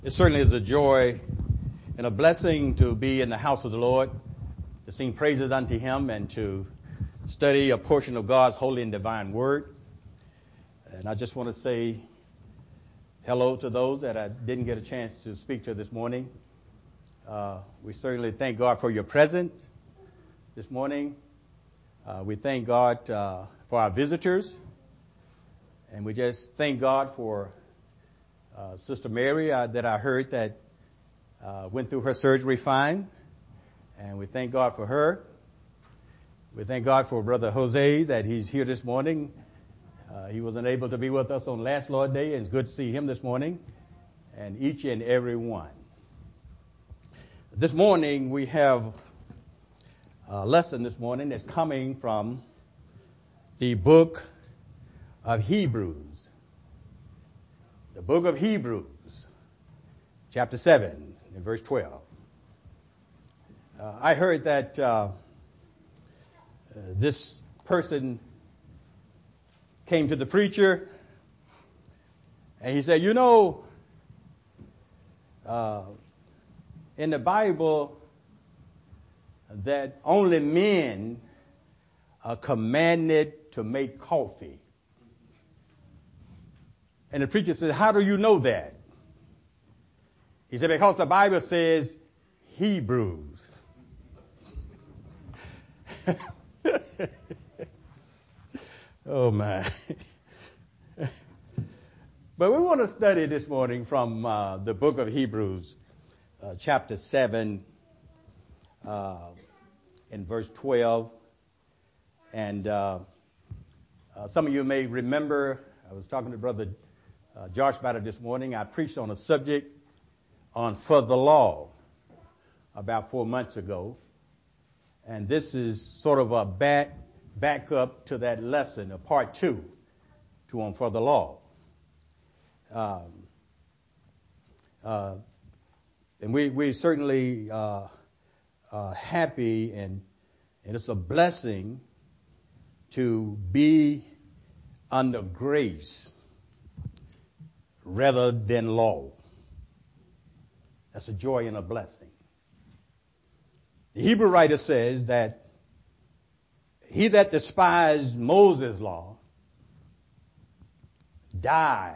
It certainly is a joy and a blessing to be in the house of the Lord, to sing praises unto Him, and to study a portion of God's holy and divine word. And I just want to say hello to those that I didn't get a chance to speak to this morning. We certainly thank God for your presence this morning. We thank God for our visitors. And we just thank God for Sister Mary that I heard that went through her surgery fine. And we thank God for her. We thank God for Brother Jose that he's here this morning. He wasn't able to be with us on last Lord Day, and it's good to see him this morning, and each and every one. This morning we have a lesson this morning that's coming from the book of Hebrews. The book of Hebrews, chapter 7, and verse 12. I heard that this person came to the preacher and he said, in the Bible that only men are commanded to make coffee. And the preacher said, how do you know that? He said, because the Bible says Hebrews. Oh my. But we want to study this morning from the book of Hebrews, chapter 7, in verse 12. And some of you may remember, I was talking to Brother Josh about it this morning. I preached on a subject on for the law about 4 months ago. And this is sort of a back up to that lesson, a part 2 to on for the law. And we certainly are happy, and it's a blessing to be under grace rather than law. That's a joy and a blessing. The Hebrew writer says that he that despised Moses' law died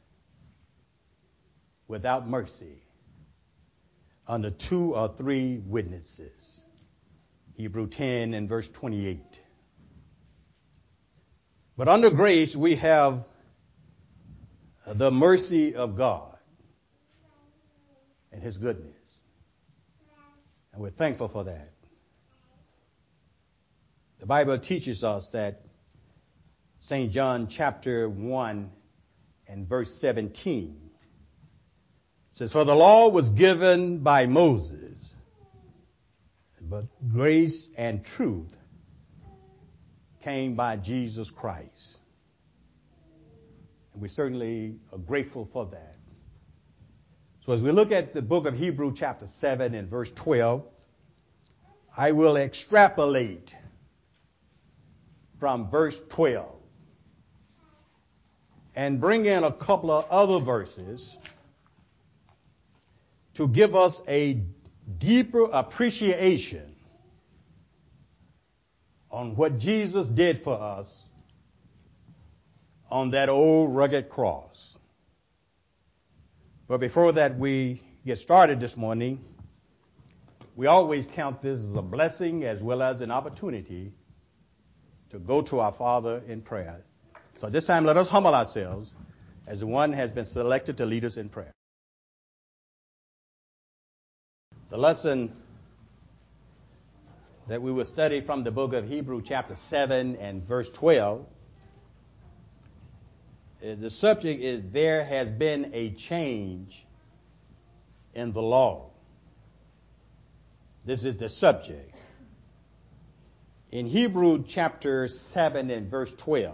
without mercy under 2 or 3 witnesses. Hebrew 10 and verse 28. But under grace we have the mercy of God and His goodness. And we're thankful for that. The Bible teaches us that St. John chapter 1 and verse 17 says, for the law was given by Moses, but grace and truth came by Jesus Christ. And we certainly are grateful for that. So as we look at the book of Hebrews chapter 7 and verse 12, I will extrapolate from verse 12 and bring in a couple of other verses to give us a deeper appreciation on what Jesus did for us on that old rugged cross. But before that we get started this morning, we always count this as a blessing as well as an opportunity to go to our Father in prayer. So this time let us humble ourselves as the one has been selected to lead us in prayer. The lesson that we will study from the book of Hebrews chapter 7 and verse 12 is the subject is there has been a change in the law. This is the subject. In Hebrews chapter 7 and verse 12,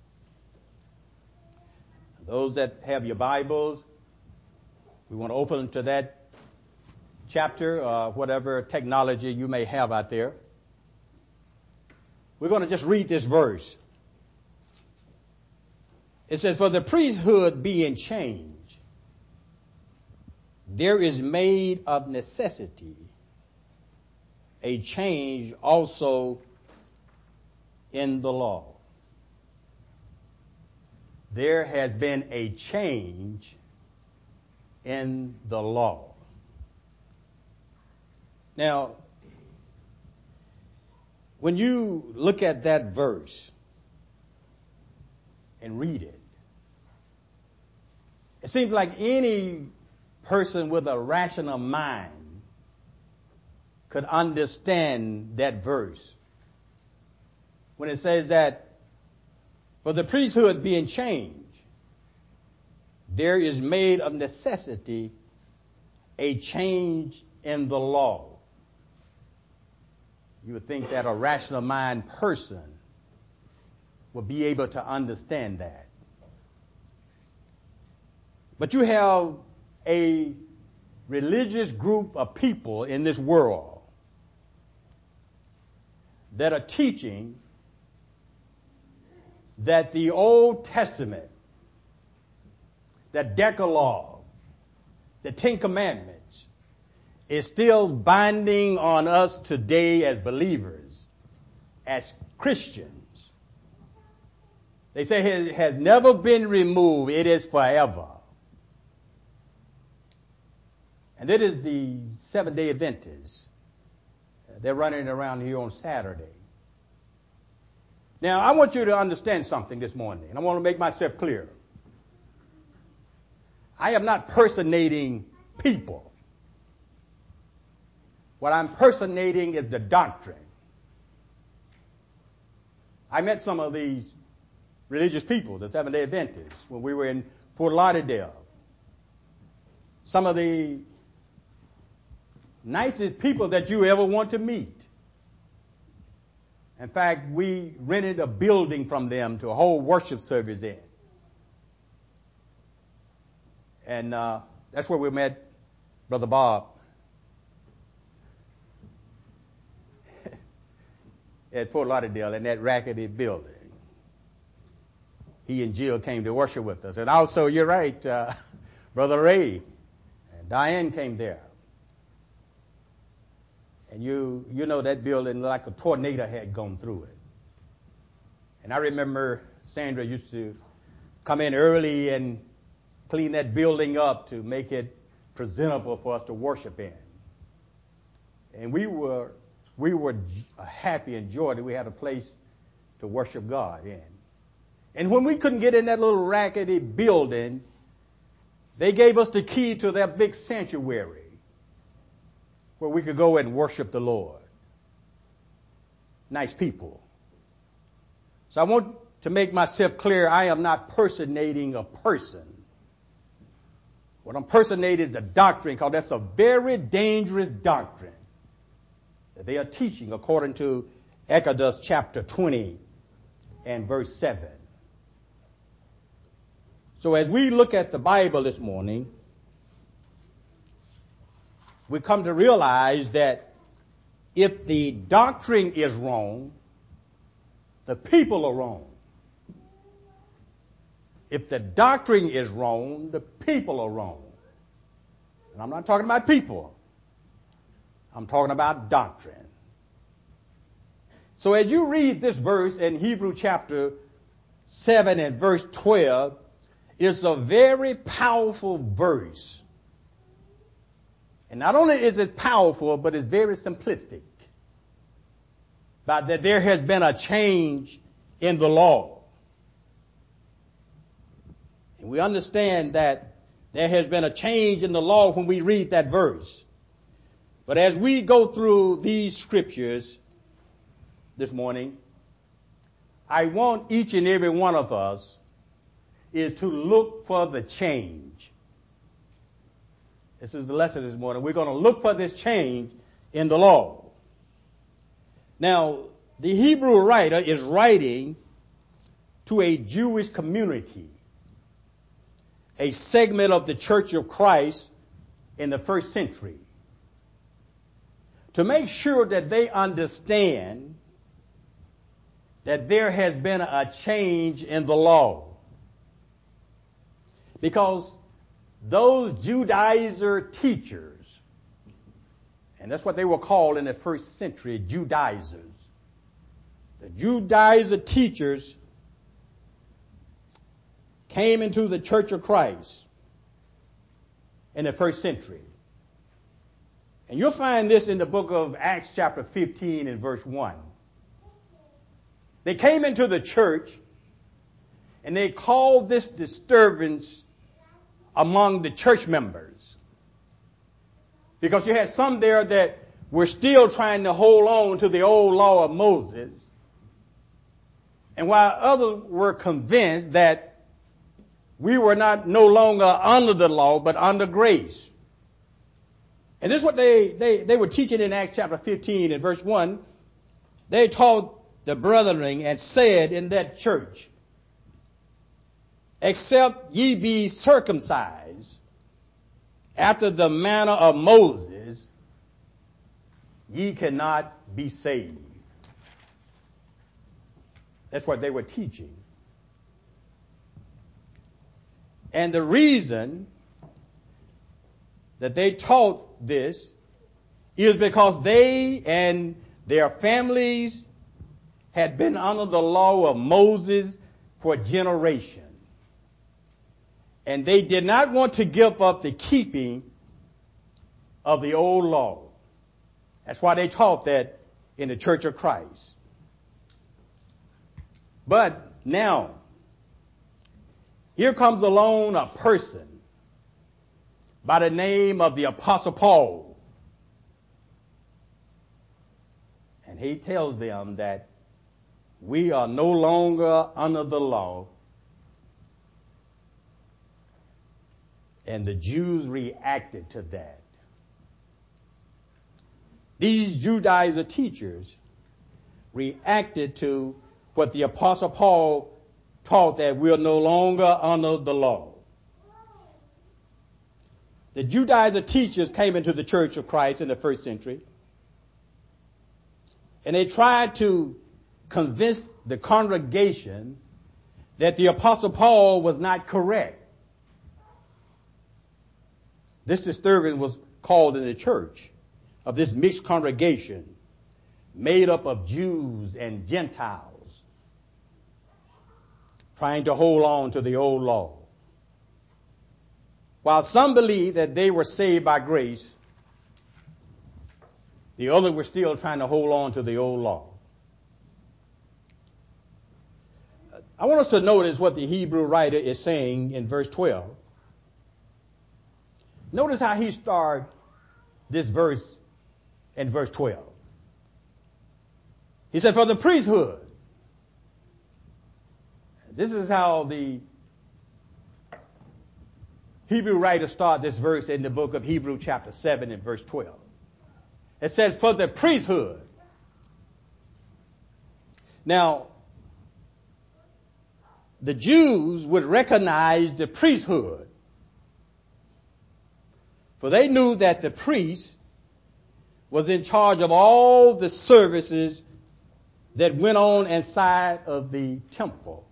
those that have your Bibles, we want to open to that chapter, whatever technology you may have out there. We're going to just read this verse. It says, for the priesthood being changed, there is made of necessity a change also in the law. There has been a change in the law. Now, when you look at that verse and read it, it seems like any person with a rational mind could understand that verse when it says that for the priesthood being changed, there is made of necessity a change in the law. You would think that a rational mind person would be able to understand that. But you have a religious group of people in this world that are teaching that the Old Testament, that Decalogue, the Ten Commandments, is still binding on us today as believers, as Christians. They say it has never been removed. It is forever. And that is the Seventh-day Adventists. They're running around here on Saturday. Now, I want you to understand something this morning, and I want to make myself clear. I am not personating people. What I'm personating is the doctrine. I met some of these religious people, the Seventh-day Adventists, when we were in Fort Lauderdale. Some of the nicest people that you ever want to meet. In fact, we rented a building from them to hold worship service in. And that's where we met Brother Bob at Fort Lauderdale in that rackety building. He and Jill came to worship with us. And also, you're right, Brother Ray and Diane came there. And you know that building like a tornado had gone through it. And I remember Sandra used to come in early and clean that building up to make it presentable for us to worship in. And we were happy and joyed that we had a place to worship God in. And when we couldn't get in that little rackety building, they gave us the key to that big sanctuary where we could go and worship the Lord. Nice people. So I want to make myself clear, I am not personating a person. What I'm personating is the doctrine, because that's a very dangerous doctrine that they are teaching according to Exodus chapter 20 and verse 7. So as we look at the Bible this morning, we come to realize that if the doctrine is wrong, the people are wrong. If the doctrine is wrong, the people are wrong. And I'm not talking about people. I'm talking about doctrine. So as you read this verse in Hebrew chapter 7 and verse 12, it's a very powerful verse. And not only is it powerful, but it's very simplistic. But that there has been a change in the law. And we understand that there has been a change in the law when we read that verse. But as we go through these scriptures this morning, I want each and every one of us is to look for the change. This is the lesson this morning. We're going to look for this change in the law. Now, the Hebrew writer is writing to a Jewish community, a segment of the Church of Christ in the first century, to make sure that they understand that there has been a change in the law. Because those Judaizer teachers, and that's what they were called in the first century, Judaizers. The Judaizer teachers came into the Church of Christ in the first century. And you'll find this in the book of Acts chapter 15 and verse 1. They came into the church and they called this disturbance among the church members. Because you had some there that were still trying to hold on to the old law of Moses. And while others were convinced that we were no longer under the law, but under grace. And this is what they were teaching in Acts chapter 15 and verse 1. They taught the brethren and said in that church, except ye be circumcised after the manner of Moses, ye cannot be saved. That's what they were teaching. And the reason that they taught this is because they and their families had been under the law of Moses for generations. And they did not want to give up the keeping of the old law. That's why they taught that in the Church of Christ. But now, here comes along a person by the name of the Apostle Paul. And he tells them that we are no longer under the law. And the Jews reacted to that. These Judaizer teachers reacted to what the Apostle Paul taught, that we are no longer under the law. The Judaizer teachers came into the Church of Christ in the first century, and they tried to convince the congregation that the Apostle Paul was not correct. This disturbance was called in the church of this mixed congregation made up of Jews and Gentiles trying to hold on to the old law. While some believed that they were saved by grace, the others were still trying to hold on to the old law. I want us to notice what the Hebrew writer is saying in verse 12. Notice how he started this verse in verse 12. He said, for the priesthood. This is how the Hebrew writer started this verse in the book of Hebrews chapter 7 and verse 12. It says, for the priesthood. Now, the Jews would recognize the priesthood, for they knew that the priest was in charge of all the services that went on inside of the temple.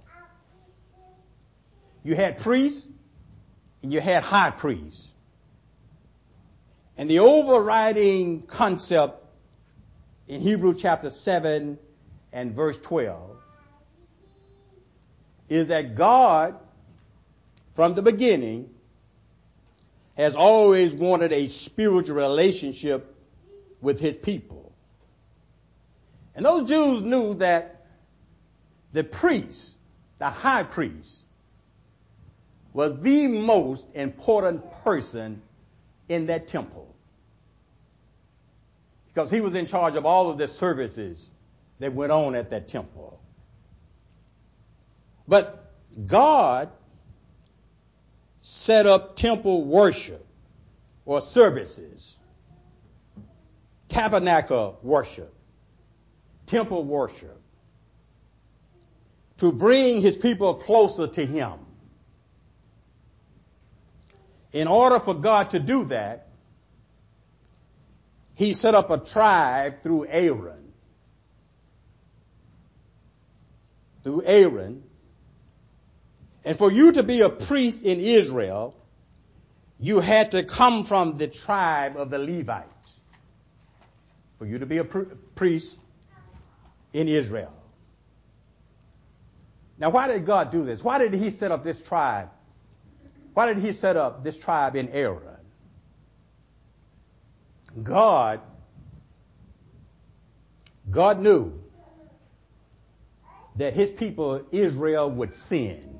You had priests and you had high priests. And the overriding concept in Hebrews chapter 7 and verse 12 is that God, from the beginning, has always wanted a spiritual relationship with his people. And those Jews knew that the priest, the high priest, was the most important person in that temple, because he was in charge of all of the services that went on at that temple. But God set up temple worship or services, tabernacle worship, temple worship, to bring his people closer to him. In order for God to do that, he set up a tribe through Aaron. Through Aaron. And for you to be a priest in Israel, you had to come from the tribe of the Levites for you to be a priest in Israel. Now, why did God do this? Why did he set up this tribe? Why did he set up this tribe in Aaron? God knew that his people, Israel, would sin.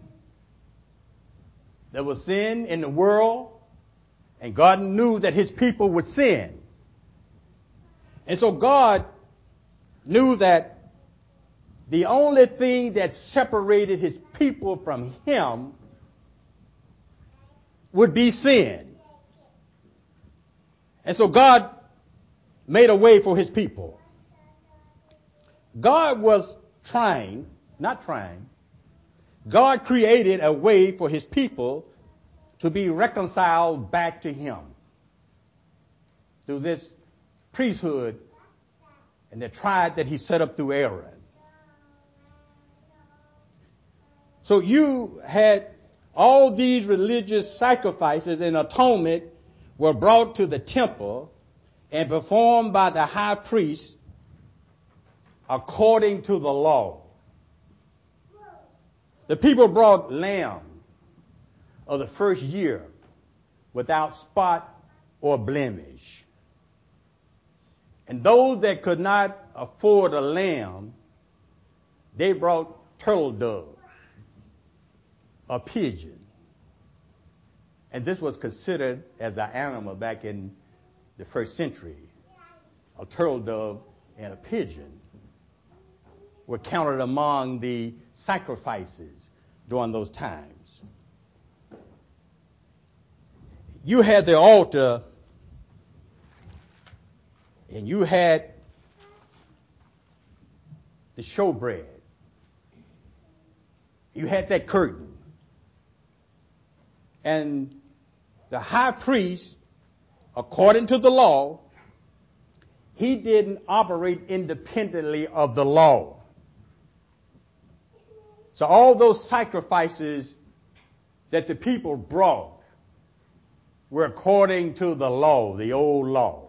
There was sin in the world, and God knew that his people would sin. And so God knew that the only thing that separated his people from him would be sin. And so God made a way for his people. God was God created a way for his people to be reconciled back to him through this priesthood and the tribe that he set up through Aaron. So you had all these religious sacrifices and atonement were brought to the temple and performed by the high priest according to the law. The people brought lamb of the first year without spot or blemish. And those that could not afford a lamb, they brought turtle dove, a pigeon. And this was considered as an animal back in the first century. A turtle dove and a pigeon were counted among the sacrifices during those times. You had the altar, and you had the showbread. You had that curtain. And the high priest, according to the law, he didn't operate independently of the law. So all those sacrifices that the people brought were according to the law, the old law.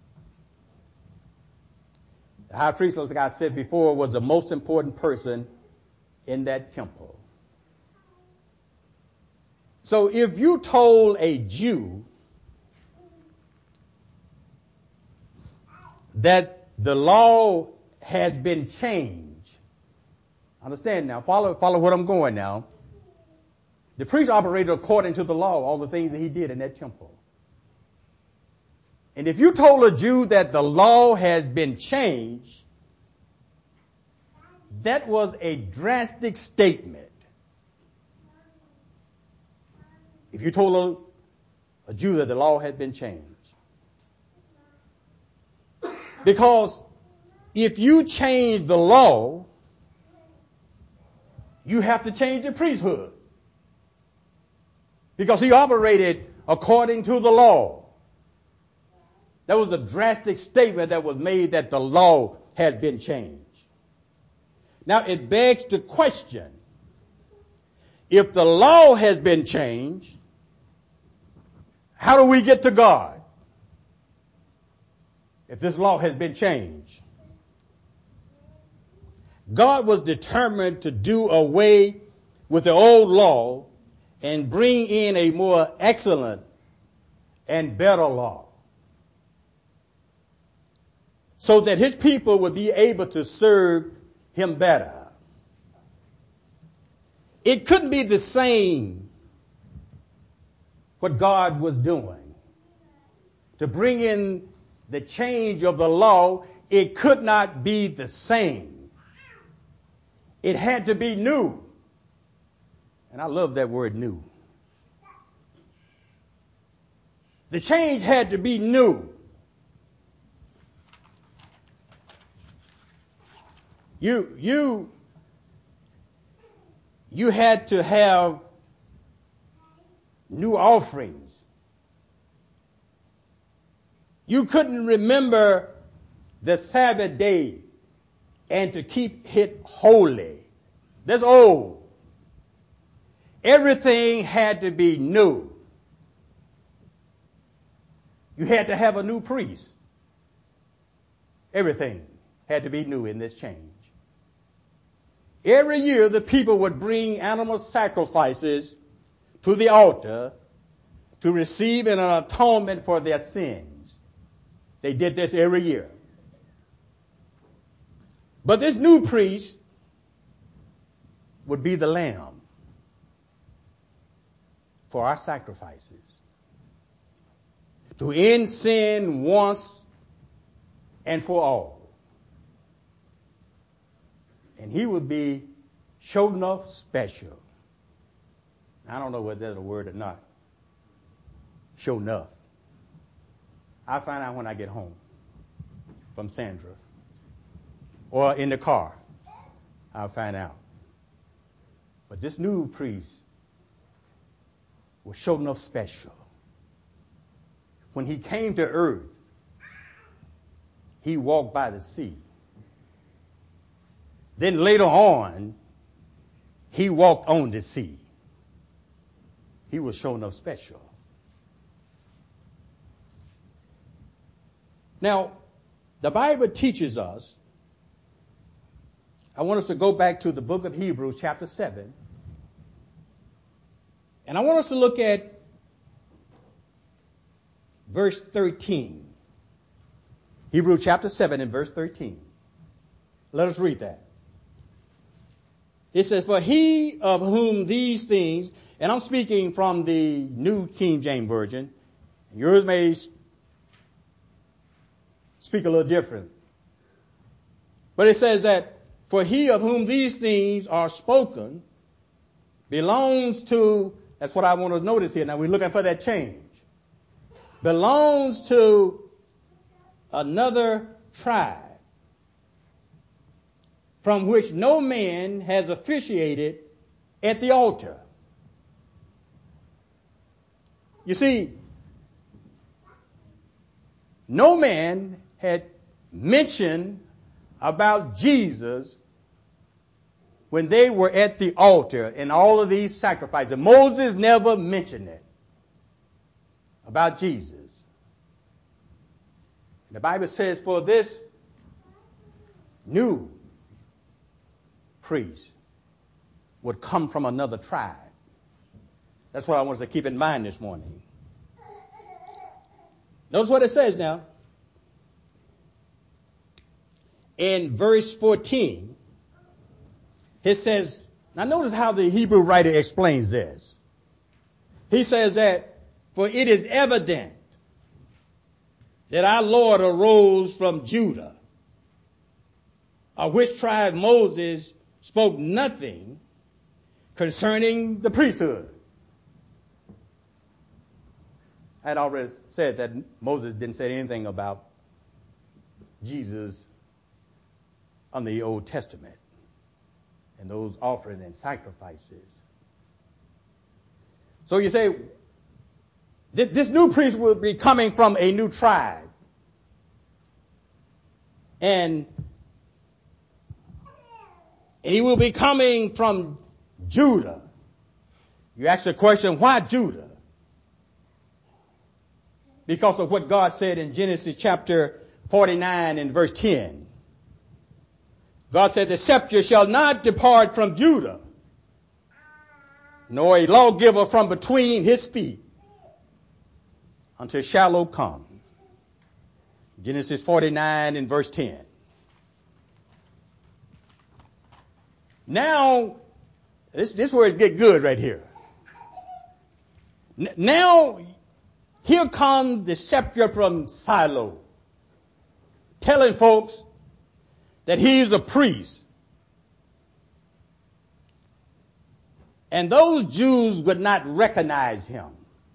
The high priest, like I said before, was the most important person in that temple. So if you told a Jew that the law has been changed, understand now, follow what I'm going now. The priest operated according to the law, all the things that he did in that temple. And if you told a Jew that the law has been changed, that was a drastic statement. If you told a Jew that the law had been changed. Because if you change the law, you have to change the priesthood. Because he operated according to the law. That was a drastic statement that was made that the law has been changed. Now it begs the question, if the law has been changed, how do we get to God? If this law has been changed. God was determined to do away with the old law and bring in a more excellent and better law, so that his people would be able to serve him better. It couldn't be the same what God was doing. To bring in the change of the law, it could not be the same. It had to be new. And I love that word, new. The change had to be new. You had to have new offerings. You couldn't remember the Sabbath day and to keep it holy. That's old. Everything had to be new. You had to have a new priest. Everything had to be new in this change. Every year the people would bring animal sacrifices to the altar to receive an atonement for their sins. They did this every year. But this new priest would be the lamb for our sacrifices, to end sin once and for all. And he would be sure enough special. I don't know whether that's a word or not. Sure enough. I'll find out when I get home from Sandra. Or in the car. I'll find out. But this new priest was sure enough special. When he came to earth, he walked by the sea. Then later on, he walked on the sea. He was sure enough special. Now, the Bible teaches us, I want us to go back to the book of Hebrews chapter 7. And I want us to look at verse 13. Hebrews chapter 7 and verse 13. Let us read that. It says, for he of whom these things, and I'm speaking from the New King James Version. Yours may speak a little different. But it says that, for he of whom these things are spoken belongs to, that's what I want to notice here. Now we're looking for that change. Belongs to another tribe, from which no man has officiated at the altar. You see, no man had mentioned about Jesus when they were at the altar in all of these sacrifices. Moses never mentioned it about Jesus. The Bible says for this new priest would come from another tribe. That's what I want us to keep in mind this morning. Notice what it says now. In verse 14, it says, now notice how the Hebrew writer explains this. He says that, for it is evident that our Lord arose from Judah, of which tribe Moses spoke nothing concerning the priesthood. I had already said that Moses didn't say anything about Jesus on the Old Testament and those offerings and sacrifices. So you say, this new priest will be coming from a new tribe. And he will be coming from Judah. You ask the question, why Judah? Because of what God said in Genesis chapter 49 and verse 10. God said, the scepter shall not depart from Judah, nor a lawgiver from between his feet, until Shiloh come. Genesis 49 and verse 10. Now, this is where it gets good right here. Now, here comes the scepter from Shiloh, telling folks that he's a priest. And those Jews would not recognize him,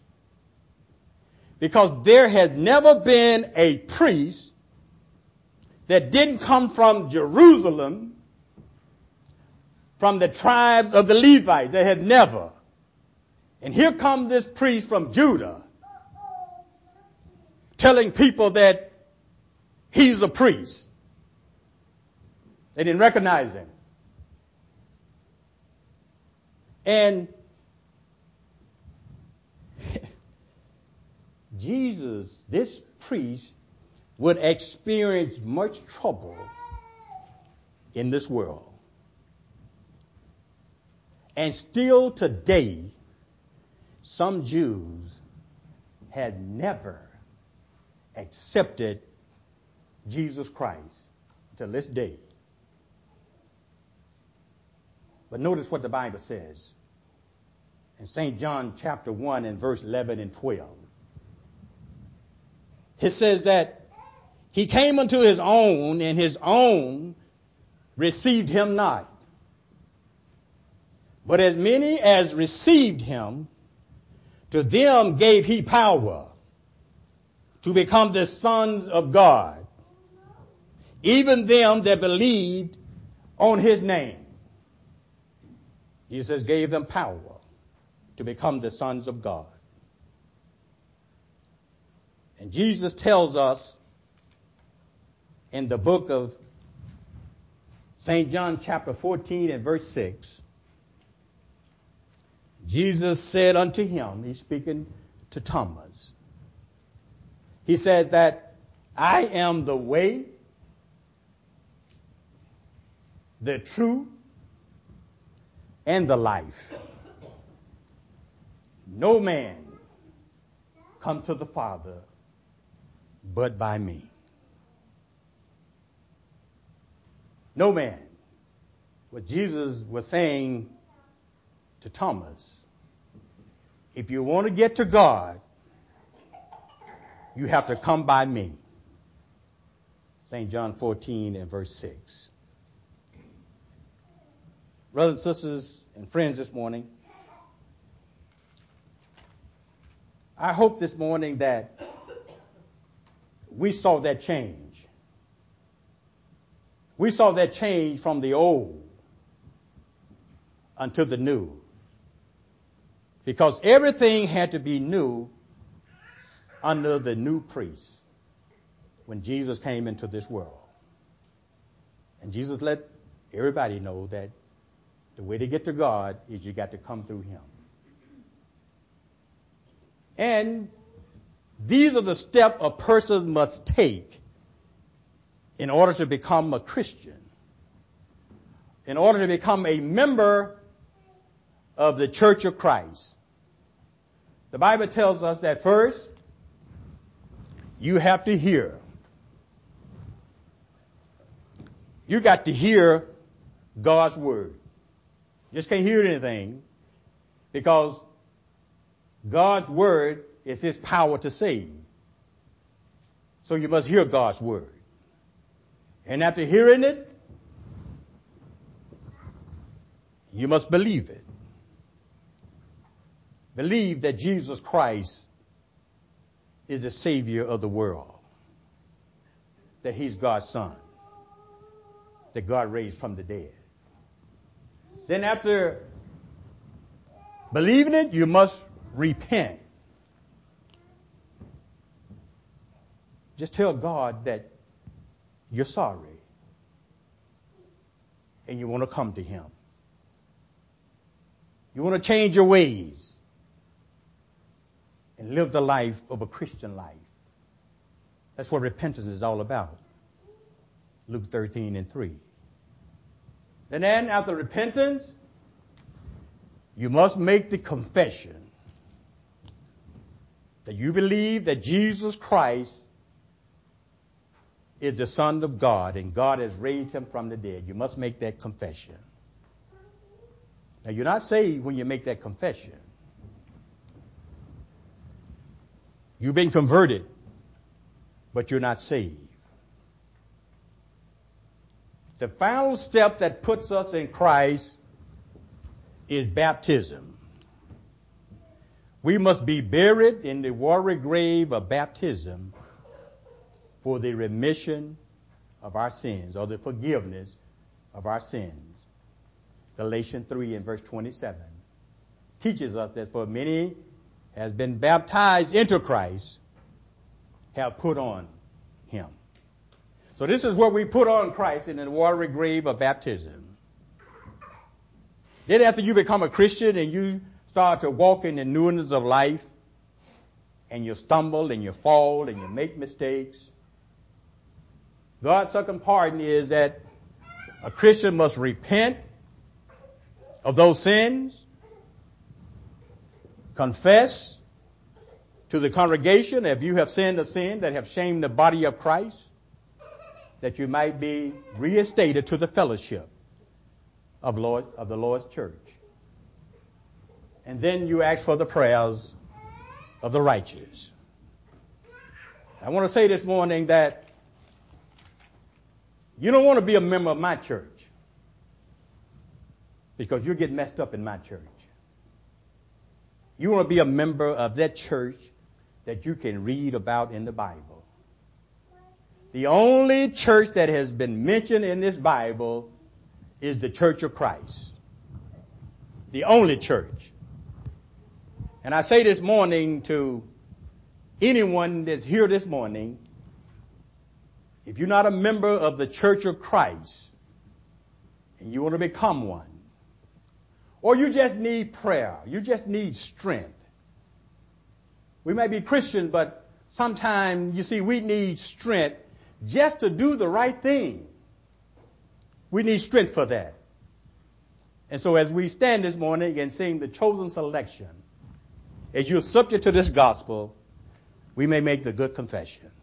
because there has never been a priest that didn't come from Jerusalem, from the tribes of the Levites. They had never. And here comes this priest from Judah, telling people that he's a priest. They didn't recognize him. And Jesus, this priest, would experience much trouble in this world. And still today, some Jews had never accepted Jesus Christ until this day. But notice what the Bible says in St. John chapter 1 and verse 11 and 12. It says that he came unto his own, and his own received him not. But as many as received him, to them gave he power to become the sons of God, even them that believed on his name. Jesus gave them power to become the sons of God. And Jesus tells us in the book of St. John chapter 14 and verse 6, Jesus said unto him, he's speaking to Thomas, he said that I am the way, the truth, and the life. No man come to the Father but by me. No man. What Jesus was saying to Thomas, if you want to get to God, you have to come by me. St. John 14 and verse 6. Brothers and sisters and friends this morning, I hope this morning that we saw that change. We saw that change from the old unto the new. Because everything had to be new under the new priest when Jesus came into this world. And Jesus let everybody know that the way to get to God is you got to come through him. And these are the steps a person must take in order to become a Christian, in order to become a member of the Church of Christ. The Bible tells us that first, you have to hear. You got to hear God's word. You just can't hear anything, because God's word is his power to save. So you must hear God's word. And after hearing it, you must believe it. Believe that Jesus Christ is the Savior of the world, that he's God's Son, that God raised from the dead. Then after believing it, you must repent. Just tell God that you're sorry and you want to come to him. You want to change your ways and live the life of a Christian life. That's what repentance is all about. Luke 13 and 3. And then after repentance, you must make the confession that you believe that Jesus Christ is the Son of God and God has raised him from the dead. You must make that confession. Now, you're not saved when you make that confession. You've been converted, but you're not saved. The final step that puts us in Christ is baptism. We must be buried in the watery grave of baptism for the remission of our sins, or the forgiveness of our sins. Galatians 3 and verse 27 teaches us that for many has been baptized into Christ have put on him. So this is where we put on Christ, in the watery grave of baptism. Then after you become a Christian and you start to walk in the newness of life, and you stumble and you fall and you make mistakes. God's second pardon is that a Christian must repent of those sins, confess to the congregation if you have sinned a sin that have shamed the body of Christ, that you might be reinstated to the fellowship of the Lord's church. And then you ask for the prayers of the righteous. I want to say this morning that you don't want to be a member of my church because you'll get messed up in my church. You want to be a member of that church that you can read about in the Bible. The only church that has been mentioned in this Bible is the Church of Christ. The only church. And I say this morning to anyone that's here this morning, if you're not a member of the Church of Christ and you want to become one, or you just need prayer, you just need strength. We may be Christian, but sometimes, you see, we need strength just to do the right thing. We need strength for that. And so as we stand this morning and sing the chosen selection, as you're subject to this gospel, we may make the good confession.